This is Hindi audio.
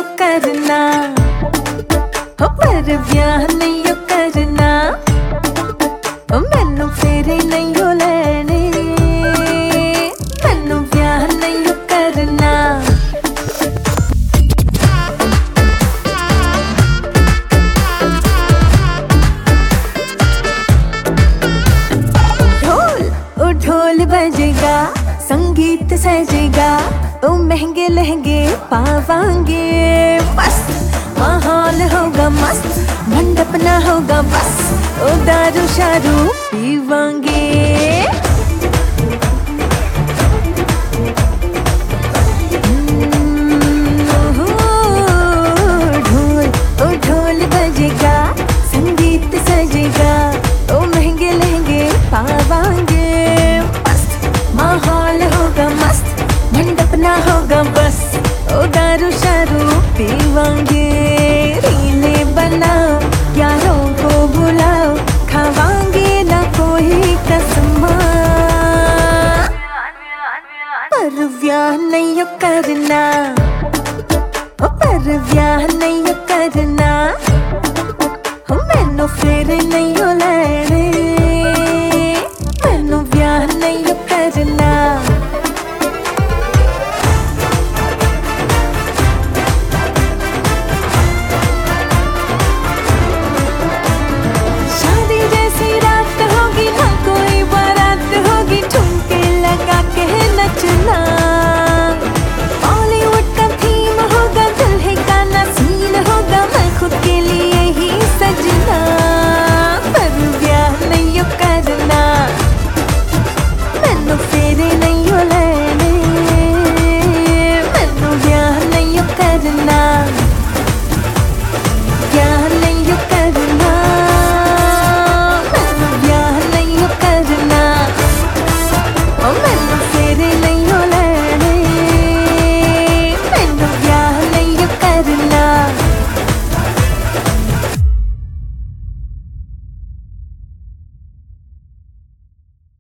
करना हो, पर ब्याह नहीं ओ करना, मैनू फेरे नहीं ओ लेने, मैनू ब्याह नहीं ओ करना। ढोल बजेगा, संगीत सजेगा, ओ महंगे लहंगे पावांगे, बस माहौल होगा मस्त, मंडप ना होगा बस, ओ दारू शारू पीवांगे। ढोल बजेगा, संगीत सजेगा, ओ महंगे लहंगे पावांगे, माहौल होगा मस्त, मंडप ना होगा बस, ओ दारू शारू पीवांगे। रीले बनाओ, यारों को बुलाओ, खावांगे ना कोई कसम, पर ब्याह नहीं ओ करना, पर ब्याह नहीं ओ करना, मैनू फेरे नहीं ओ लेने, मैनू ब्याह नहीं